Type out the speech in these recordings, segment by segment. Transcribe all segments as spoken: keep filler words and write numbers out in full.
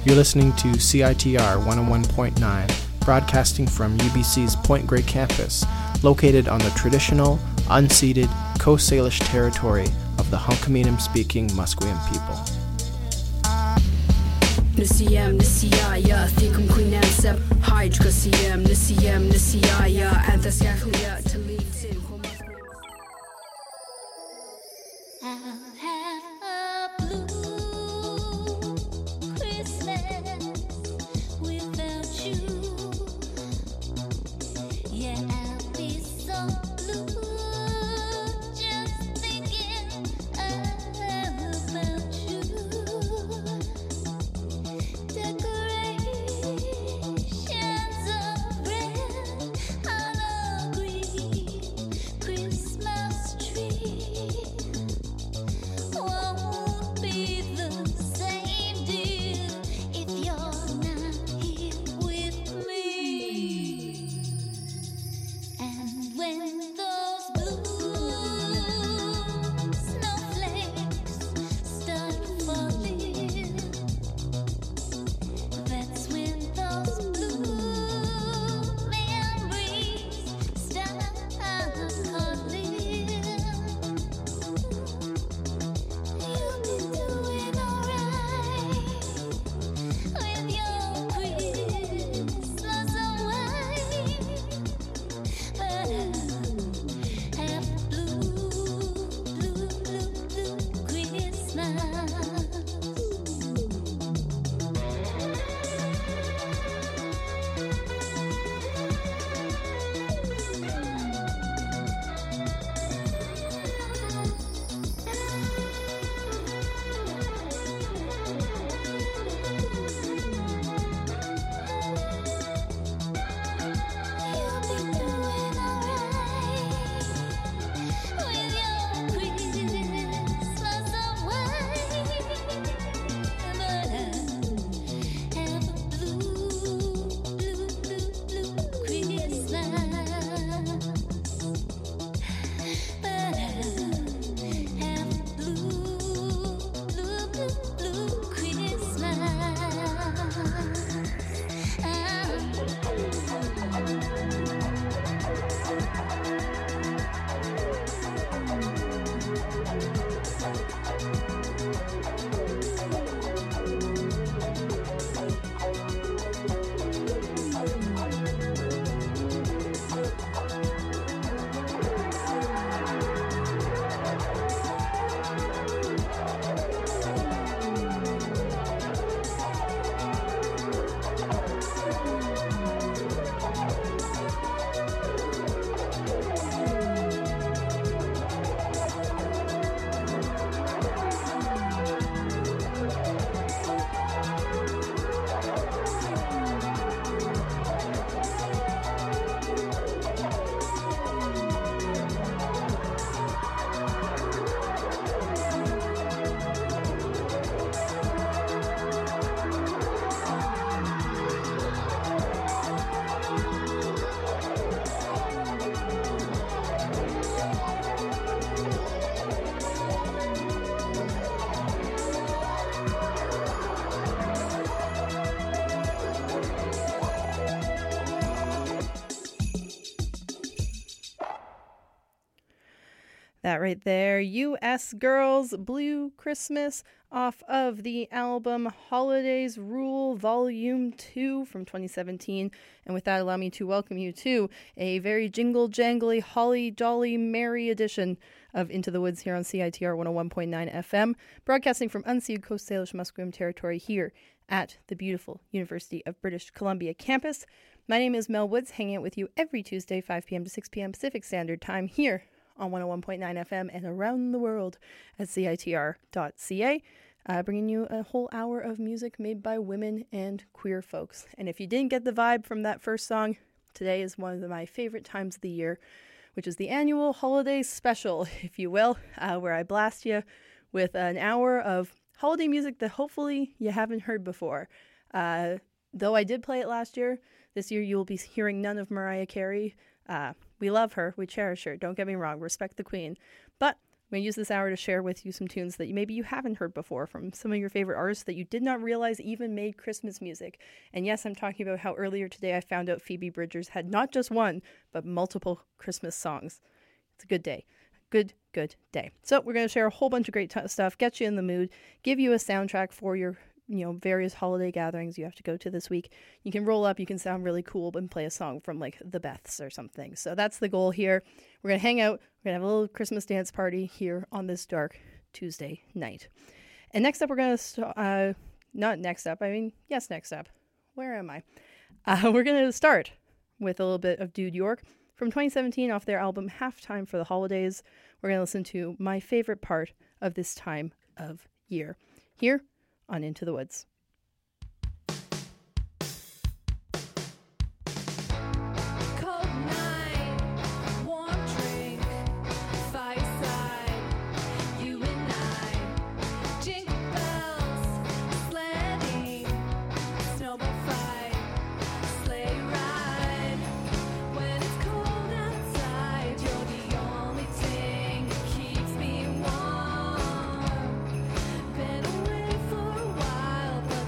You're listening to C I T R one oh one point nine, broadcasting from U B C's Point Grey campus, located on the traditional, unceded Coast Salish territory of the Hunkaminam-speaking Musqueam people. Nisiyam nisiyaya thikum kuinansab hydra siyam nisiyam nisiyaya anthasyahuya talitin That right there, U S Girls Blue Christmas, off of the album Holidays Rule Volume two from twenty seventeen. And with that, allow me to welcome you to a very jingle-jangly, holly-jolly, merry edition of Into the Woods here on C I T R one oh one point nine F M, broadcasting from unceded Coast Salish Musqueam territory here at the beautiful University of British Columbia campus. My name is Mel Woods, hanging out with you every Tuesday, five p.m. to six p.m. Pacific Standard Time here on one oh one point nine F M and around the world at C I T R dot C A, uh, bringing you a whole hour of music made by women and queer folks. And if you didn't get the vibe from that first song, today is one of my favorite times of the year, which is the annual holiday special, if you will, uh, where I blast you with an hour of holiday music that hopefully you haven't heard before. Uh, though I did play it last year, this year you will be hearing none of Mariah Carey. Uh, we love her. We cherish her. Don't get me wrong. Respect the queen. But I'm going to use this hour to share with you some tunes that you, maybe you haven't heard before from some of your favorite artists that you did not realize even made Christmas music. And yes, I'm talking about how earlier today I found out Phoebe Bridgers had not just one, but multiple Christmas songs. It's a good day. Good, good day. So we're going to share a whole bunch of great t- stuff, get you in the mood, give you a soundtrack for your you know, various holiday gatherings you have to go to this week. You can roll up, you can sound really cool and play a song from like the Beths or something. So that's the goal here. We're going to hang out. We're going to have a little Christmas dance party here on this dark Tuesday night. And next up, we're going to, st- uh, not next up, I mean, yes, next up. Where am I? Uh, we're going to start with a little bit of Dude York from twenty seventeen off their album Halftime for the Holidays. We're going to listen to my favorite part of this time of year here on Into the Woods. Been away for a while, but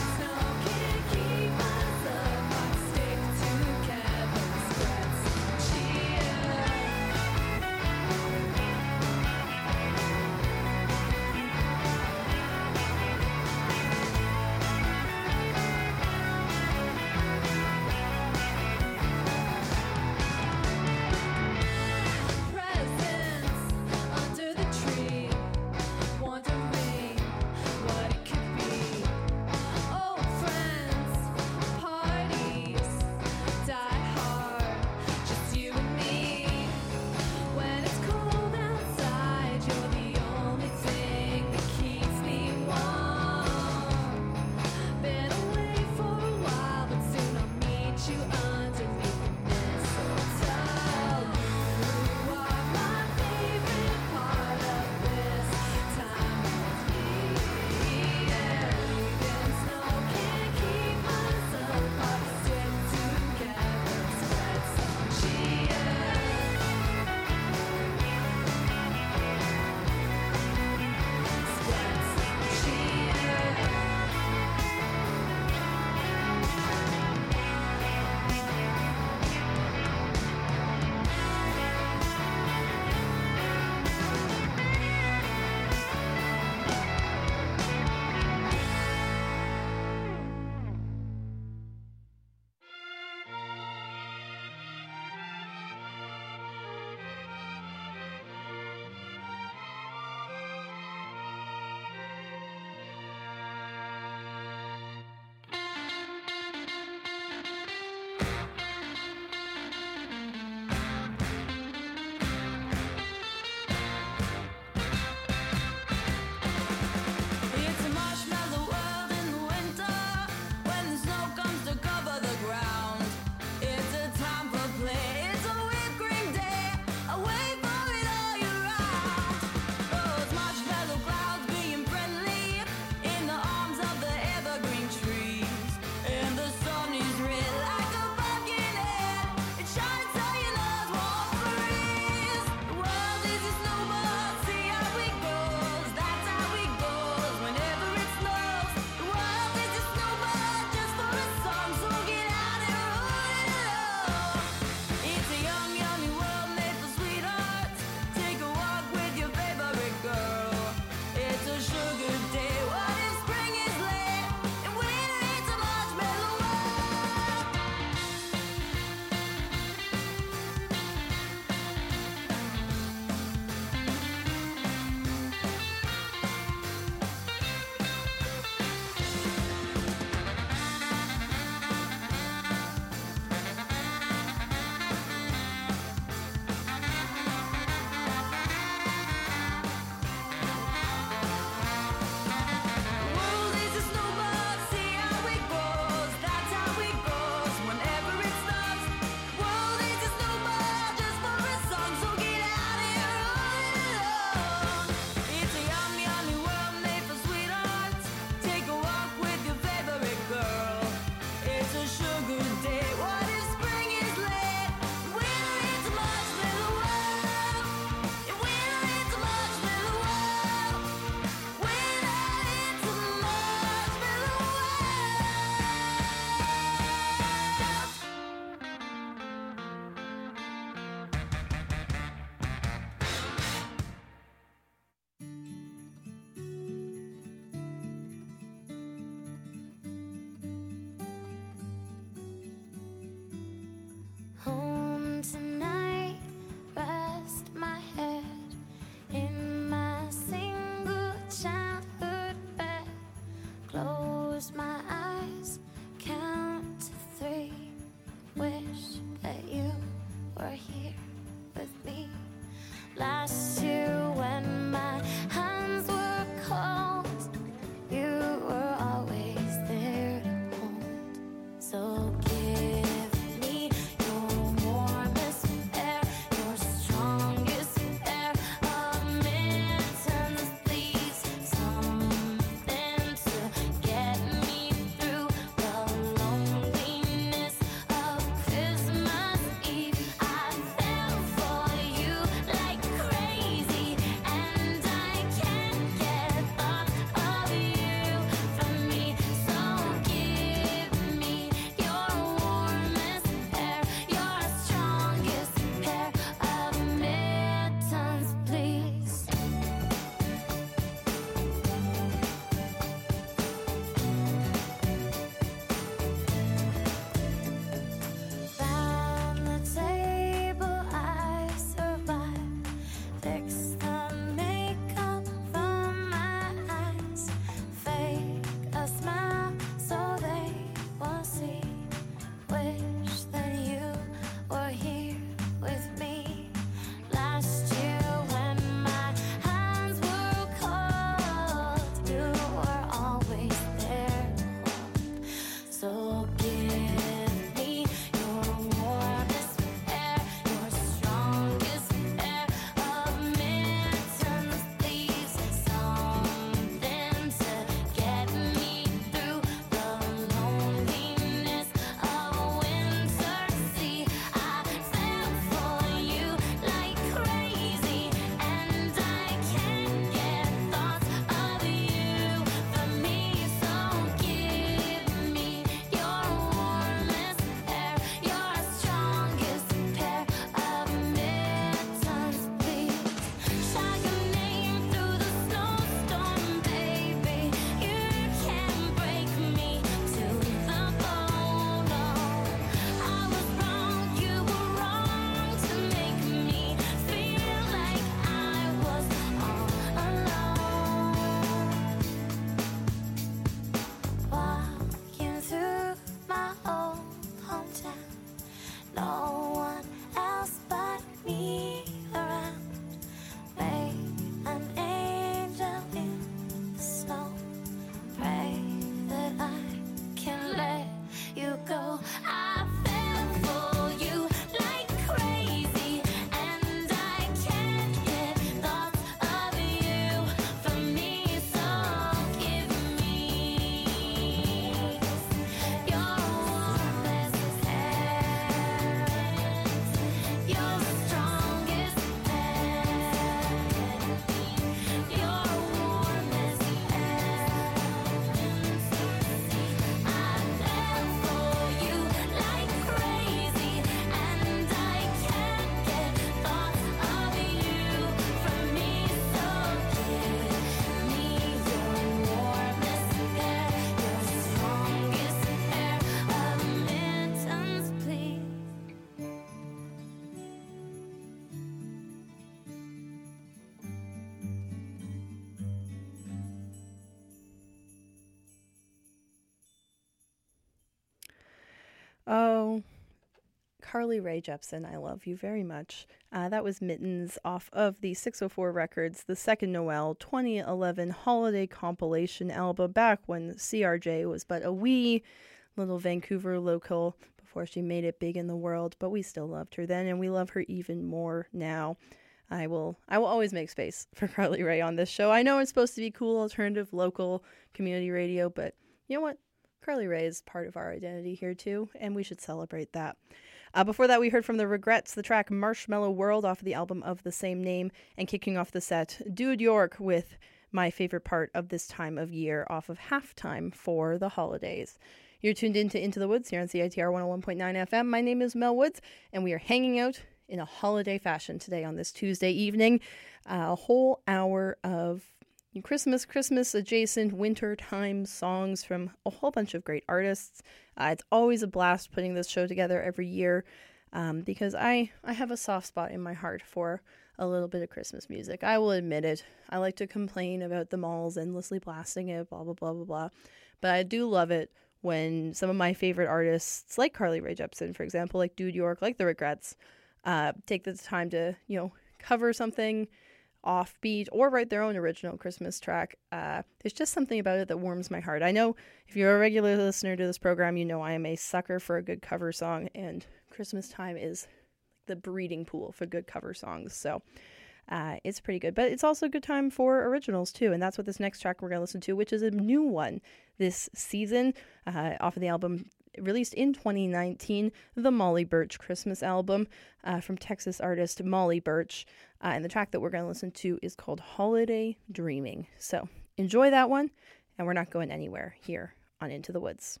Carly Rae Jepsen, I love you very much. Uh, that was Mittens off of the six oh four Records, the Second Noel twenty eleven holiday compilation album, back when C R J was but a wee little Vancouver local before she made it big in the world, but we still loved her then, and we love her even more now. I will I will always make space for Carly Rae on this show. I know it's supposed to be cool, alternative, local, community radio, but you know what? Carly Rae is part of our identity here too, and we should celebrate that. Uh, before that, we heard from the Regrets, the track Marshmallow World off of the album of the same name, and kicking off the set, Dude York with my favorite part of this time of year off of Halftime for the Holidays. You're tuned into Into the Woods here on C I T R one oh one point nine F M. My name is Mel Woods, and we are hanging out in a holiday fashion today on this Tuesday evening. Uh, a whole hour of Christmas, Christmas adjacent winter time songs from a whole bunch of great artists. Uh, it's always a blast putting this show together every year um, because I, I have a soft spot in my heart for a little bit of Christmas music. I will admit it. I like to complain about the malls endlessly blasting it, blah, blah, blah, blah, blah. But I do love it when some of my favorite artists, like Carly Rae Jepsen, for example, like Dude York, like the Regrets, uh, take the time to, you know, cover something offbeat or write their own original Christmas track. Uh, there's just something about it that warms my heart. I know if you're a regular listener to this program, you know I am a sucker for a good cover song, and Christmas time is the breeding pool for good cover songs. So uh, it's pretty good. But it's also a good time for originals too, and that's what this next track we're going to listen to, which is a new one this season uh, off of the album released in twenty nineteen, the Molly Birch Christmas album uh, from Texas artist Molly Birch. Uh, and the track that we're going to listen to is called Holiday Dreaming. So enjoy that one, and we're not going anywhere here on Into the Woods.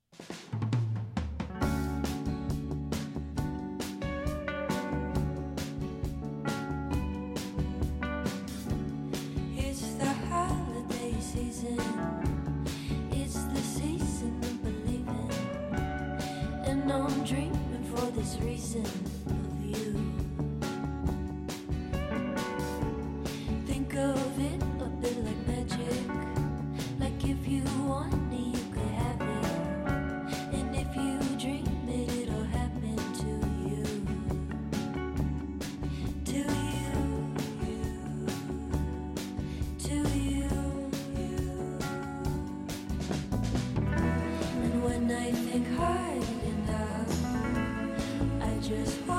It's the holiday season. It's the season of believing. And I'm dreaming for this reason of you. Think of it a bit like magic. Like if you want it, you could have it. And if you dream it, it'll happen to you. To you. To you. And when I think hard enough, I just want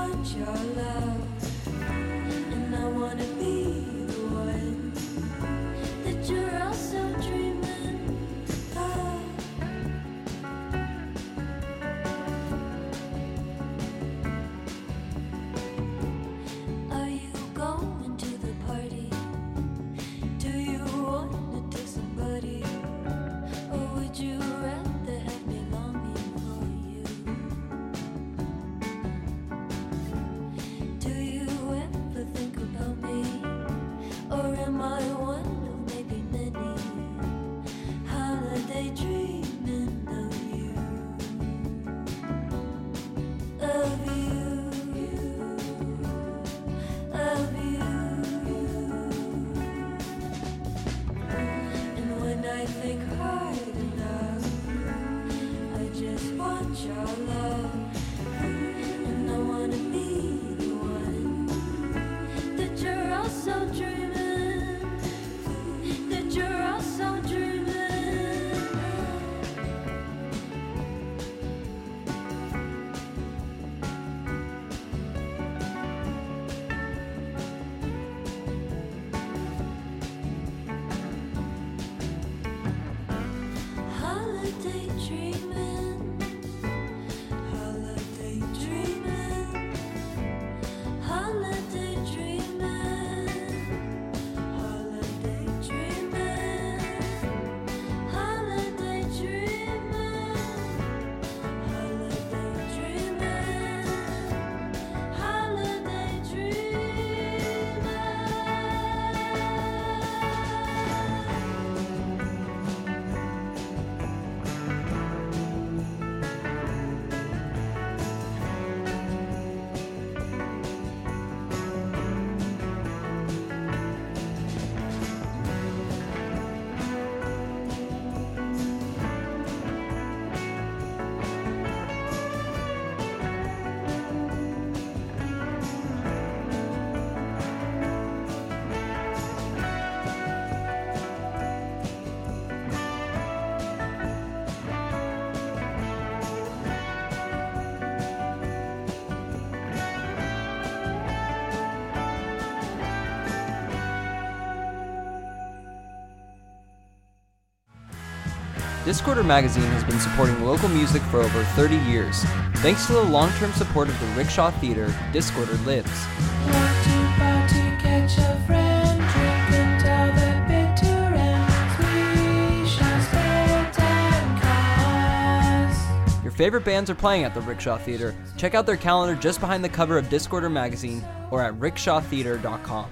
Discorder Magazine has been supporting local music for over thirty years. Thanks to the long-term support of the Rickshaw Theater, Discorder lives. Want to party, catch a friend, drink until the bitter ends. We shall spend ten cars. Your favorite bands are playing at the Rickshaw Theater. Check out their calendar just behind the cover of Discorder Magazine or at rickshaw theater dot com.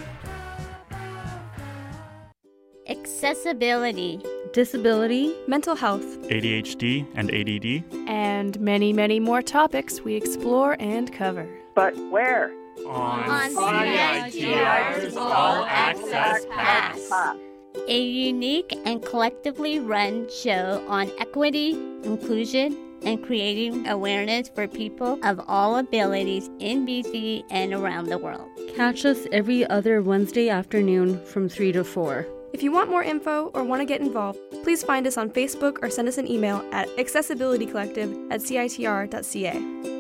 Accessibility, disability, mental health, A D H D and A D D, and many, many more topics we explore and cover. But where? on C I T R's All Access Pass, a unique and collectively run show on equity, inclusion, and creating awareness for people of all abilities in B C and around the world. Catch us every other Wednesday afternoon from three to four. If you want more info or want to get involved, please find us on Facebook or send us an email at accessibilitycollective at c i t r dot c a.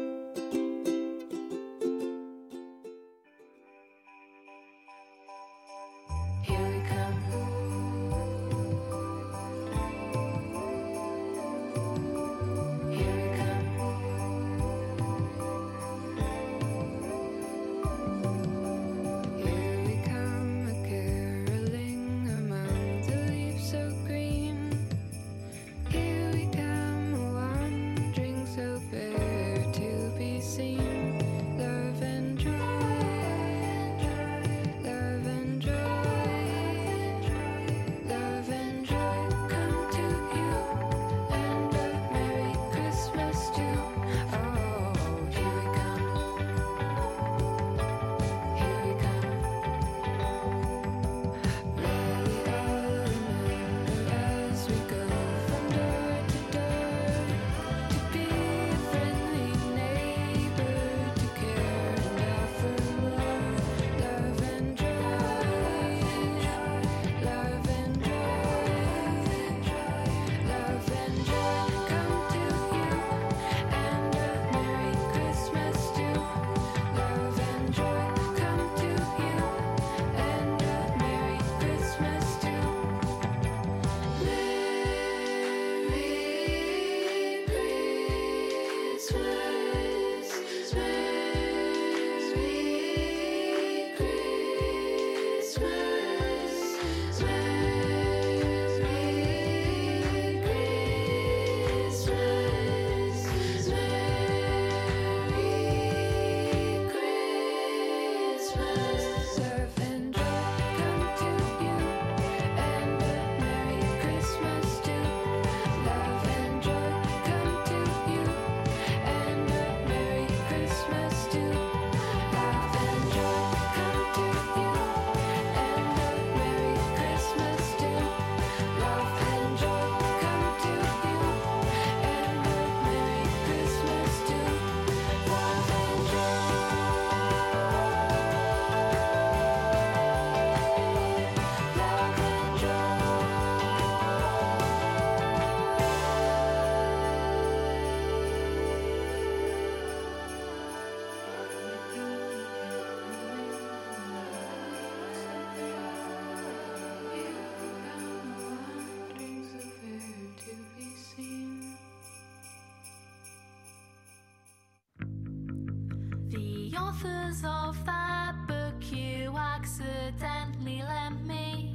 Authors of that book you accidentally lent me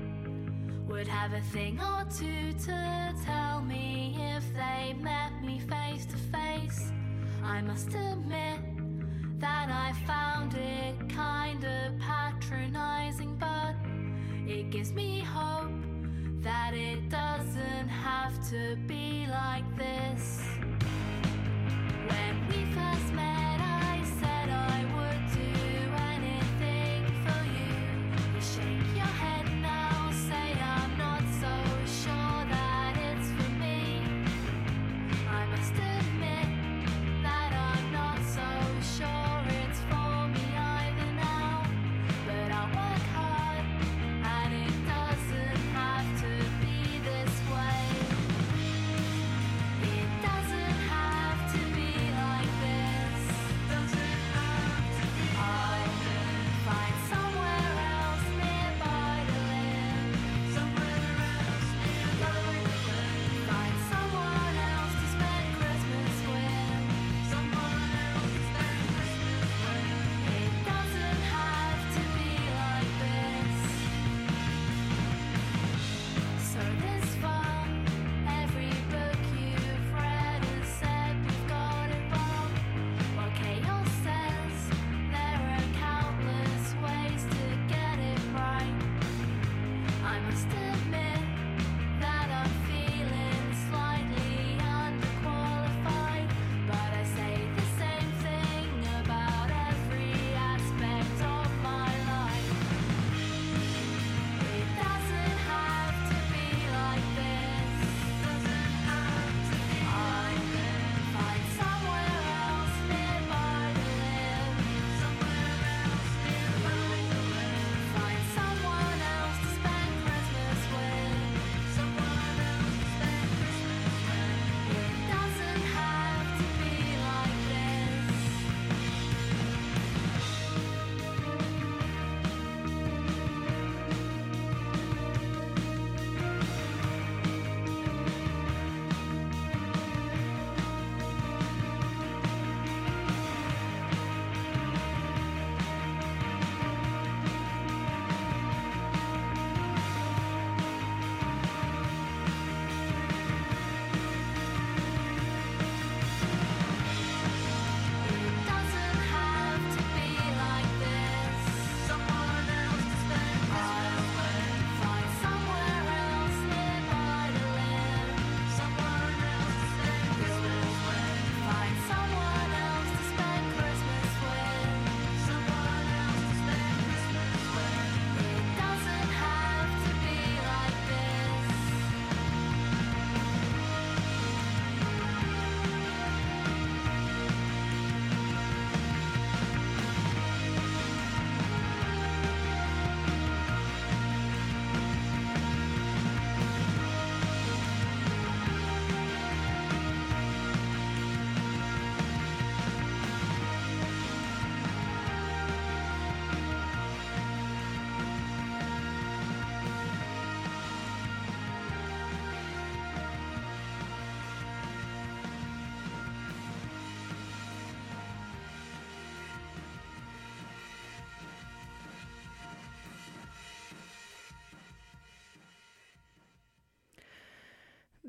would have a thing or two to tell me if they met me face to face. I must admit that I found it kind of patronizing, but it gives me hope that it doesn't have to be like this. When we first met, doesn't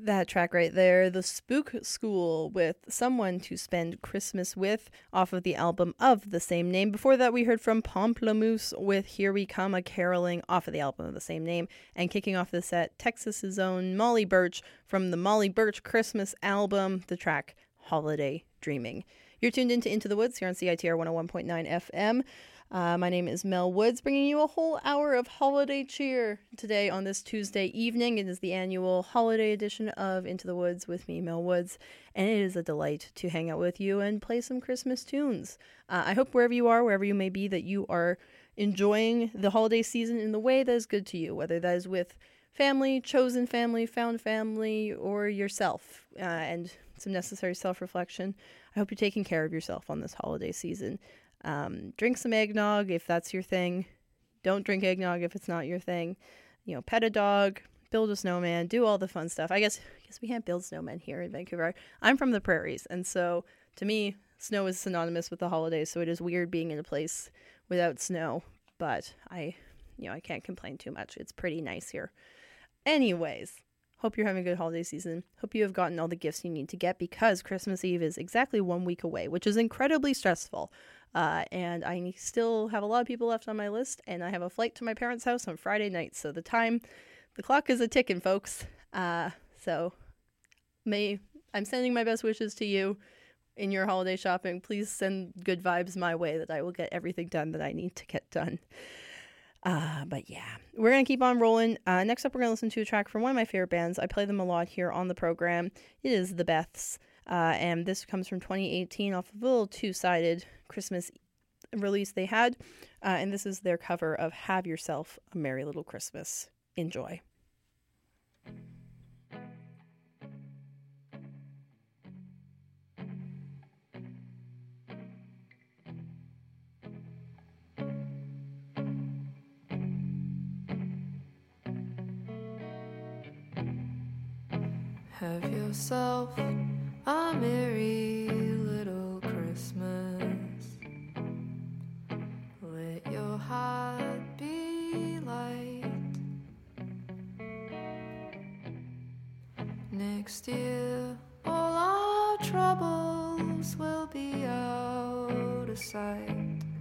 That track right there, The Spook School with Someone to Spend Christmas With, off of the album of the same name. Before that, we heard from Pomplamoose with Here We Come, a caroling, off of the album of the same name. And kicking off the set, Texas's own Molly Birch from the Molly Birch Christmas album, the track Holiday Dreaming. You're tuned into Into the Woods here on C I T R one oh one point nine F M. Uh, my name is Mel Woods, bringing you a whole hour of holiday cheer today on this Tuesday evening. It is the annual holiday edition of Into the Woods with me, Mel Woods, and it is a delight to hang out with you and play some Christmas tunes. Uh, I hope wherever you are, wherever you may be, that you are enjoying the holiday season in the way that is good to you, whether that is with family, chosen family, found family, or yourself, uh, and some necessary self-reflection. I hope you're taking care of yourself on this holiday season. Um, drink some eggnog if that's your thing. Don't drink eggnog if it's not your thing. You know, pet a dog, build a snowman, do all the fun stuff. I guess I guess we can't build snowmen here in Vancouver. I'm from the prairies, and so to me, snow is synonymous with the holidays. So it is weird being in a place without snow, but I, you know, I can't complain too much. It's pretty nice here. Anyways, hope you're having a good holiday season. Hope you have gotten all the gifts you need to get, because Christmas Eve is exactly one week away, which is incredibly stressful. Uh, and I still have a lot of people left on my list, and I have a flight to my parents' house on Friday night. So the time, the clock is a ticking, folks. Uh, so may I'm sending my best wishes to you in your holiday shopping. Please send good vibes my way, that I will get everything done that I need to get done. Uh, but yeah, we're going to keep on rolling. Uh, next up, we're going to listen to a track from one of my favorite bands. I play them a lot here on the program. It is The Beths. Uh, and this comes from twenty eighteen off of a little two-sided Christmas release they had. Uh, and this is their cover of Have Yourself a Merry Little Christmas. Enjoy. Have yourself a merry little Christmas. Let your heart be light. Next year, all our troubles will be out of sight.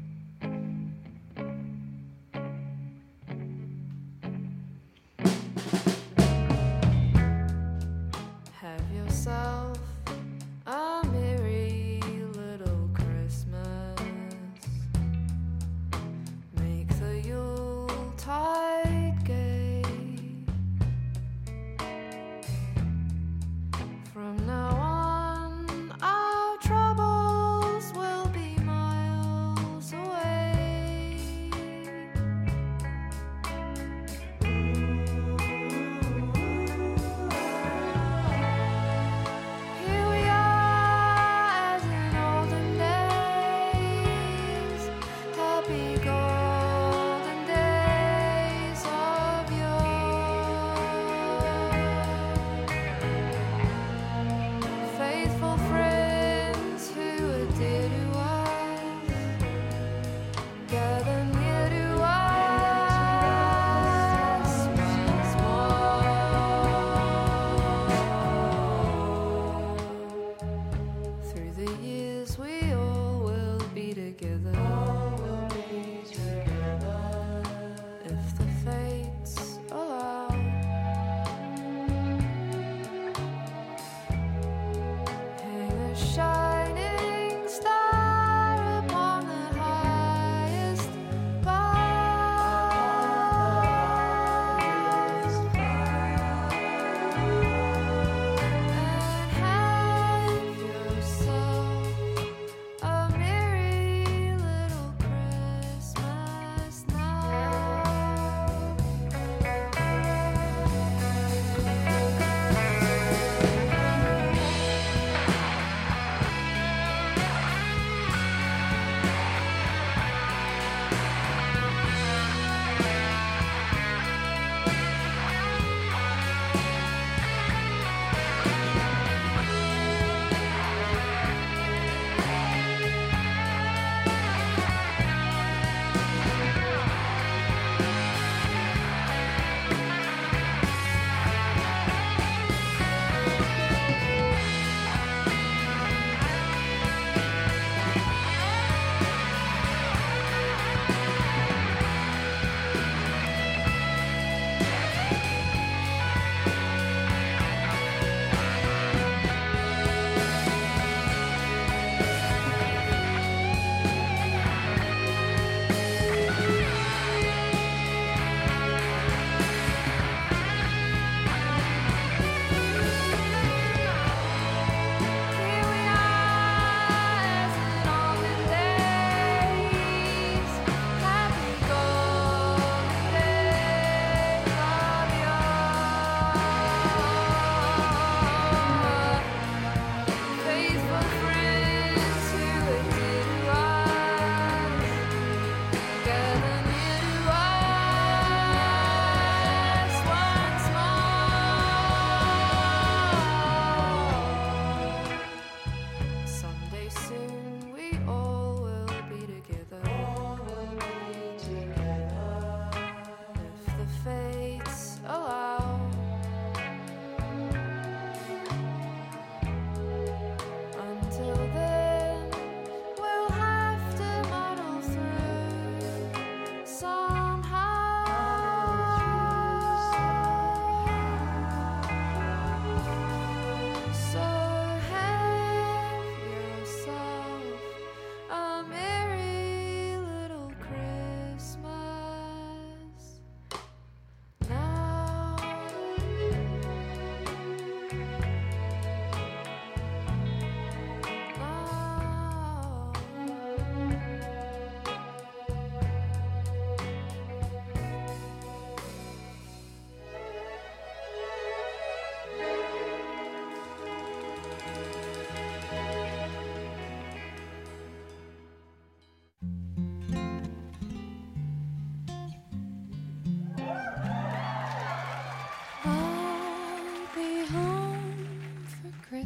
Have yourself a merry little Christmas. Make the Yuletide gay. From now on, our troubles will be mild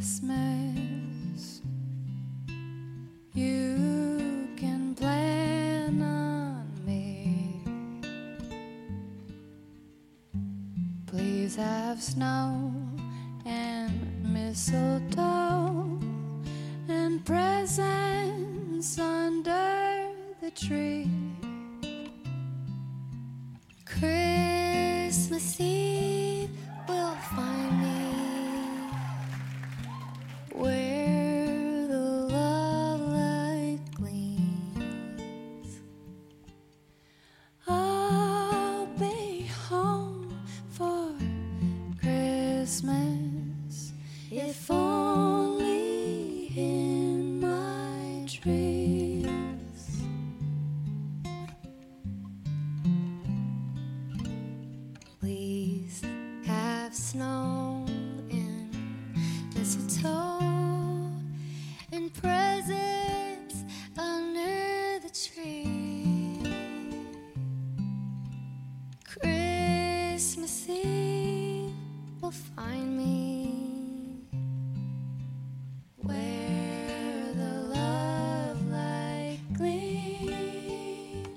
Christmas. You can plan on me. Please have snow and mistletoe and presents under the tree. Christmas Eve will find me where the love light gleams. I'll be home for Christmas, if only in my dreams. Please have snow and mistletoe and presents under the tree. Christmas Eve will find me where the love light gleams.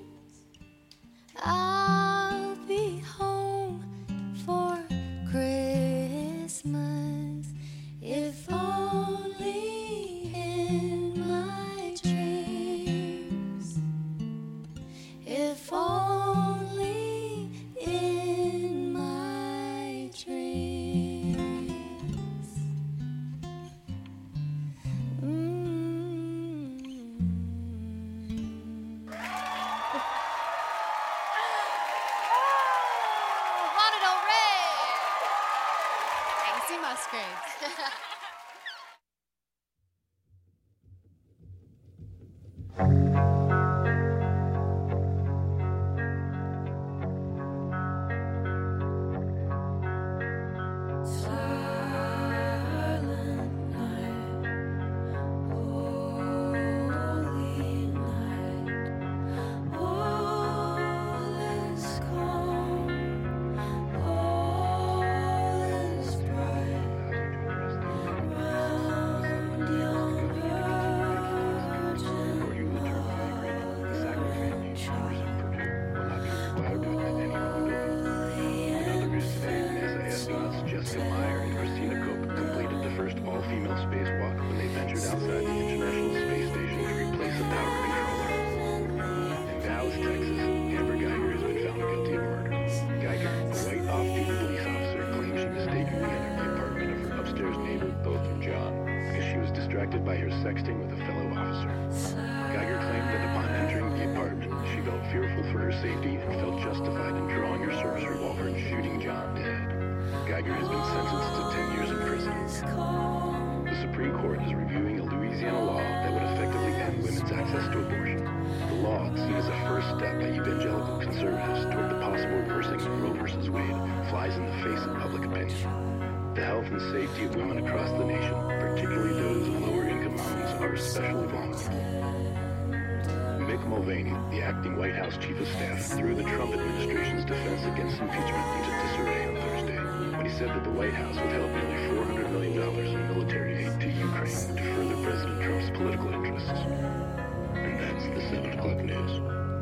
I'll be home for Christmas, if only in my dreams. If only in my dreams. Mm. Lana Del Rey! Casey Musgraves. Silent night, holy night, all is calm, all is bright. Round young virgin mother shine. Jessica Meyer and Christina Koch completed the first all-female spacewalk when they ventured outside the International Space Station to replace a power controller. In Dallas, Texas, Amber Geiger has been found guilty of murder. Geiger, a white off-duty police officer, claims she mistakenly entered the apartment of her upstairs neighbor, Botham John, because she was distracted by her sexting with a fellow officer. Geiger claimed that upon entering the apartment, she felt fearful for her safety and felt justified in drawing her service revolver and shooting John dead. Geiger has been sentenced to ten years in prison. The Supreme Court is reviewing a Louisiana law that would effectively end women's access to abortion. The law, seen as a first step by evangelical conservatives toward the possible reversing of Roe versus Wade, flies in the face of public opinion. The health and safety of women across the nation, particularly those of lower-income homes, are especially vulnerable. Mick Mulvaney, the acting White House Chief of Staff, threw the Trump administration's defense against impeachment into disarray on Thursday when he said that the White House withheld nearly four hundred million dollars in military aid to Ukraine to further President Trump's political interests. And that's the seven o'clock news.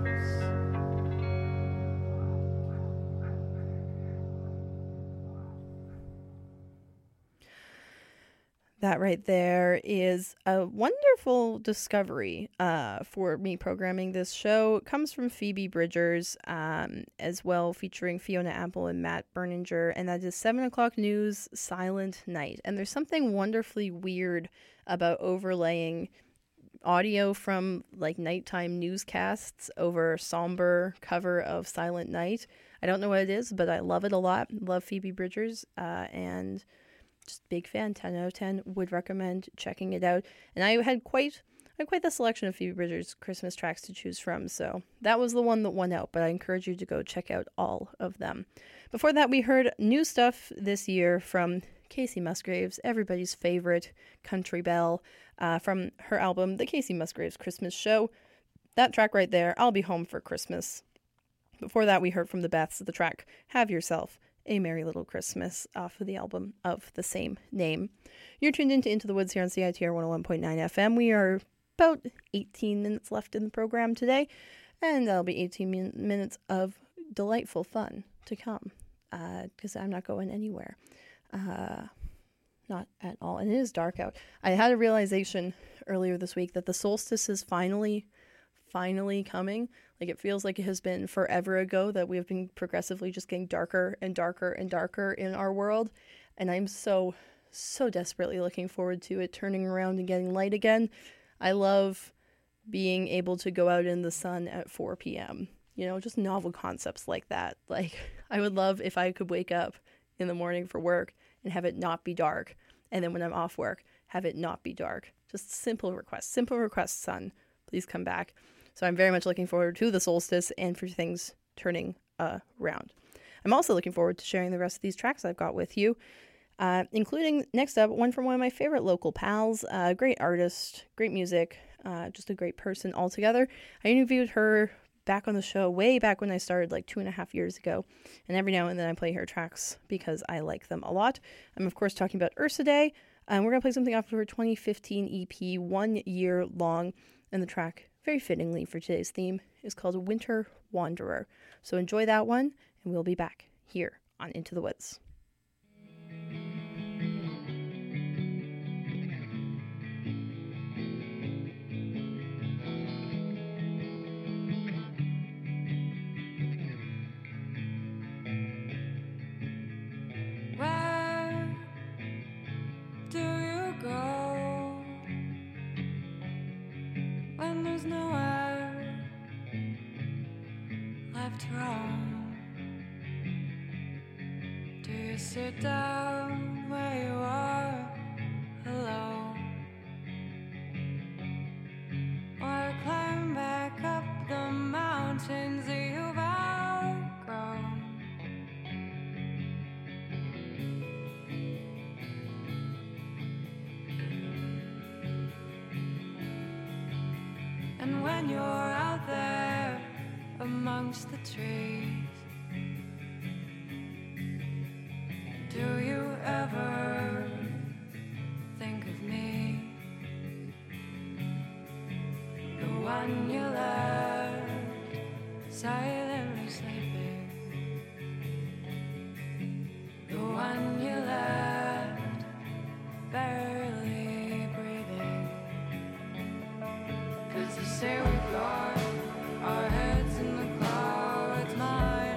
That right there is a wonderful discovery uh, for me programming this show. It comes from Phoebe Bridgers, um, as well, featuring Fiona Apple and Matt Berninger, and that is seven o'clock news, Silent Night. And there's something wonderfully weird about overlaying audio from like nighttime newscasts over somber cover of Silent Night. I don't know what it is, but I love it a lot. Love Phoebe Bridgers, uh, and just big fan. ten out of ten. Would recommend checking it out. And I had quite I had quite the selection of Phoebe Bridgers Christmas tracks to choose from, so that was the one that won out, but I encourage you to go check out all of them. Before that, we heard new stuff this year from Casey Musgraves, everybody's favorite country belle, uh, from her album The Casey Musgraves Christmas Show. That track right there, I'll Be Home for Christmas. Before that, we heard from the Beths the track Have Yourself A Merry Little Christmas off of the album of the same name. You're tuned into Into the Woods here on C I T R one oh one point nine F M. We are about eighteen minutes left in the program today, and that'll be eighteen min- minutes of delightful fun to come, because uh, I'm not going anywhere. Uh, not at all. And it is dark out. I had a realization earlier this week that the solstice is finally, finally coming. Like, it feels like it has been forever ago that we have been progressively just getting darker and darker and darker in our world. And I'm so, so desperately looking forward to it turning around and getting light again. I love being able to go out in the sun at four p.m. You know, just novel concepts like that. Like, I would love if I could wake up in the morning for work and have it not be dark. And then when I'm off work, have it not be dark. Just simple requests. Simple requests, sun. Please come back. So I'm very much looking forward to the solstice and for things turning uh, around. I'm also looking forward to sharing the rest of these tracks I've got with you, uh, including, next up, one from one of my favorite local pals, uh, great artist, great music, uh, just a great person altogether. I interviewed her back on the show way back when I started, like two and a half years ago, and every now and then I play her tracks because I like them a lot. I'm, of course, talking about Ursa Day, and we're going to play something off of her twenty fifteen E P, One Year Long, and the track, very fittingly for today's theme, is called Winter Wanderer. So enjoy that one, and we'll be back here on Into the Woods. Where do you go when there's nowhere left to roam? Do you sit down where you are alone, or climb back up the mountains that you've outgrown? And when you're out there amongst the trees, do you ever think of me? The one you left silently sleeping, the one you left barely breathing. 'Cause they say we got our heads in the clouds, my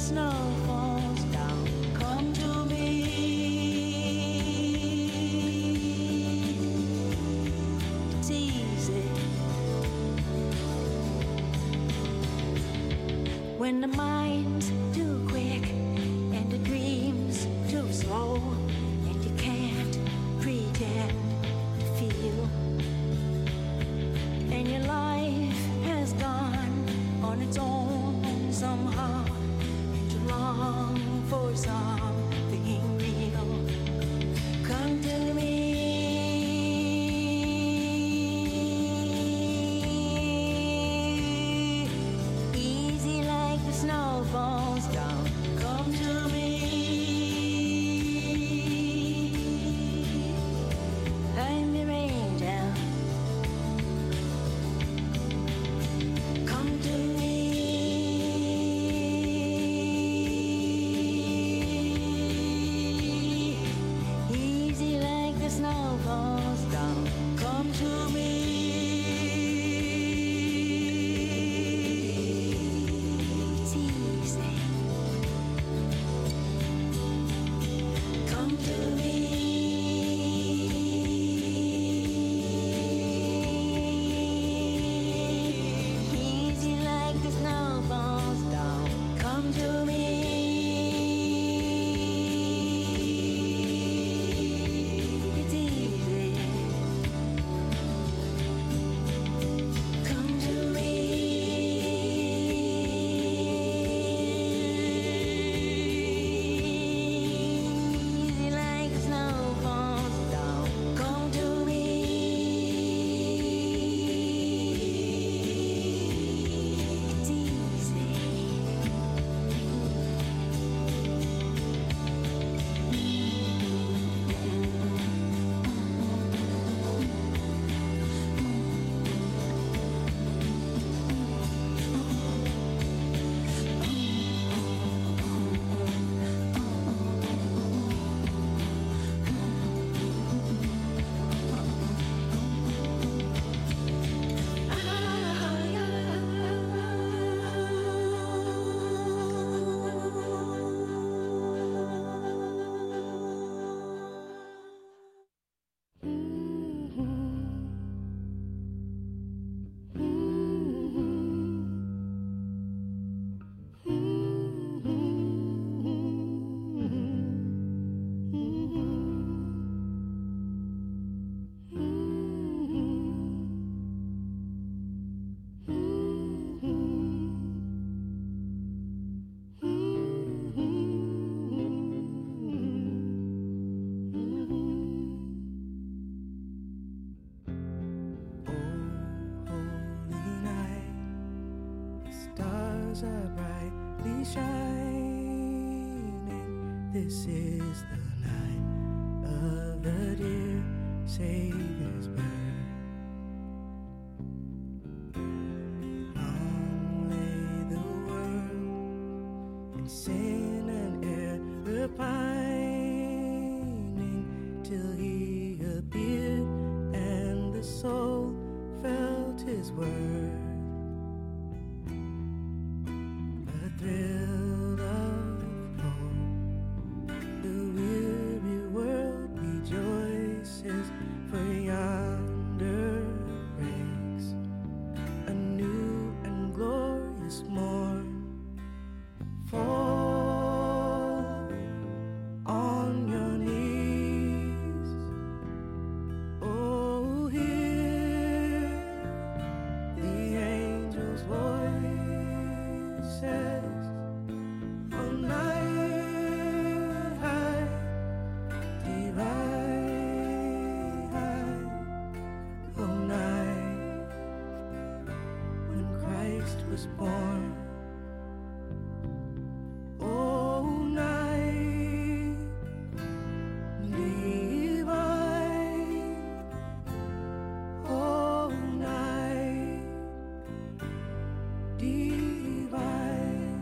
snow falls down, come to me. It's easy when the mind's too quick and the dream's too slow, and you can't pretend to feel, and your life has gone on its own somehow, and you long for something real. Come to me. Easy like the snow falls down. Come to me. I'm your angel. Come to me. Easy like the snow falls down. Come to me. It's easy. Come to me. Easy like the snow falls down. Come to me. It's easy. Come to me. Easy like the snow falls down. Come to me. It's easy. Holy night, the stars are brightly shining. This is the night of the dear Savior's birth. Long lay the world in sin and error pining, till he appeared and the soul felt his word. A thrill of hope, the weary world rejoices, for yonder breaks a new and glorious morn. Fall on your knees, oh, hear the angel's voices. Oh, night, divine, oh, night, when Christ was born. Oh, night, divine, oh, night, divine.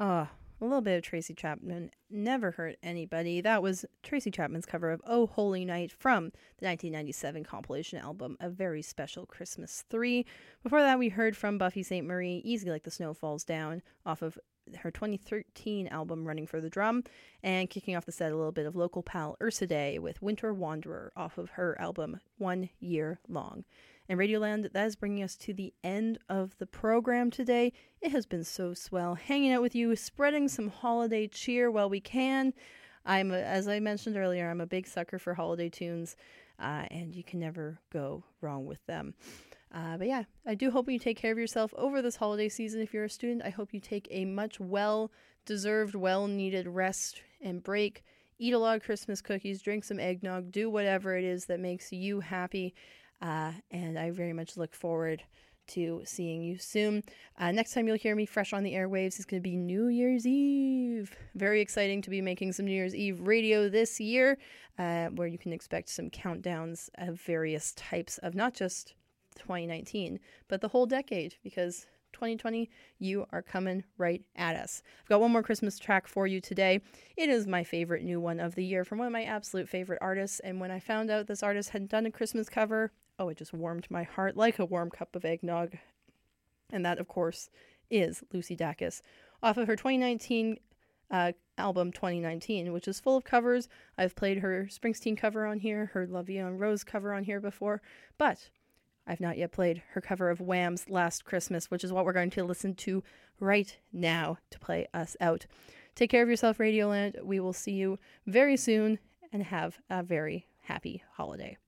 Oh, a little bit of Tracy Chapman never hurt anybody. That was Tracy Chapman's cover of Oh Holy Night from the nineteen ninety-seven compilation album A Very Special Christmas three. Before that, we heard from Buffy Sainte Marie, Easy Like the Snow Falls Down, off of her twenty thirteen album Running for the Drum, and kicking off the set a little bit of local pal Ursa Day with Winter Wanderer off of her album One Year Long. And Radioland, that is bringing us to the end of the program today. It has been so swell hanging out with you, spreading some holiday cheer while we can. I'm, a, as I mentioned earlier, I'm a big sucker for holiday tunes, uh, and you can never go wrong with them. Uh, but yeah, I do hope you take care of yourself over this holiday season. If you're a student, I hope you take a much well-deserved, well-needed rest and break. Eat a lot of Christmas cookies, drink some eggnog, do whatever it is that makes you happy. Uh, and I very much look forward to seeing you soon. Uh, next time you'll hear me fresh on the airwaves is going to be New Year's Eve. Very exciting to be making some New Year's Eve radio this year, uh, where you can expect some countdowns of various types of not just twenty nineteen, but the whole decade, because twenty twenty, you are coming right at us. I've got one more Christmas track for you today. It is my favorite new one of the year from one of my absolute favorite artists, and when I found out this artist had done a Christmas cover, oh, it just warmed my heart like a warm cup of eggnog. And that, of course, is Lucy Dacus, off of her twenty nineteen uh, album twenty nineteen, which is full of covers. I've played her Springsteen cover on here, her La Vie en Rose cover on here before, but I've not yet played her cover of Wham's Last Christmas, which is what we're going to listen to right now to play us out. Take care of yourself, Radioland. We will see you very soon, and have a very happy holiday.